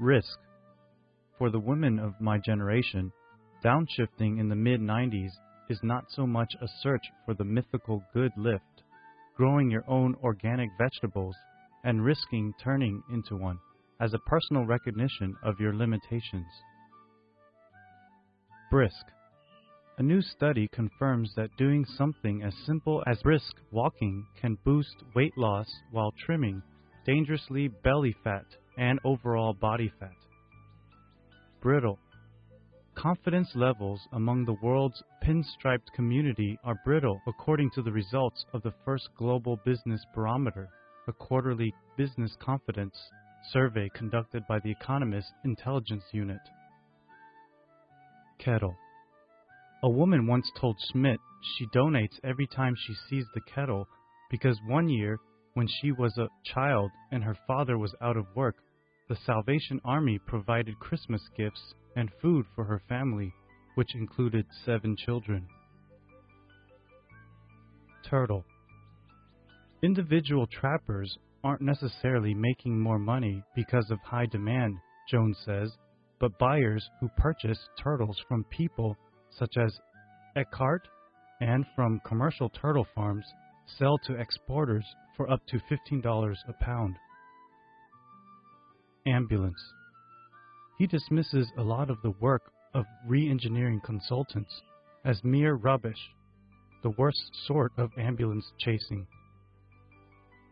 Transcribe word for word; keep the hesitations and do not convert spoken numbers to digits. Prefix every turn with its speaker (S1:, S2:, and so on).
S1: Risk. For the women of my generation, downshifting in the mid nineties is not so much a search for the mythical good lift, growing your own organic vegetables, and risking turning into one, as a personal recognition of your limitations. Brisk. A new study confirms that doing something as simple as brisk walking can boost weight loss while trimming dangerously belly fat and overall body fat. Brittle. Confidence levels among the world's pinstriped community are brittle according to the results of the first Global Business Barometer, a quarterly business confidence survey conducted by the Economist Intelligence Unit. Kettle. A woman once told Schmidt she donates every time she sees the kettle because one year, when she was a child and her father was out of work, the Salvation Army provided Christmas gifts and food for her family, which included seven children. Turtle. Individual trappers aren't necessarily making more money because of high demand, Jones says, but buyers who purchase turtles from people such as Eckhart and from commercial turtle farms sell to exporters for up to fifteen dollars a pound. Ambulance. He dismisses a lot of the work of re-engineering consultants as mere rubbish, the worst sort of ambulance chasing.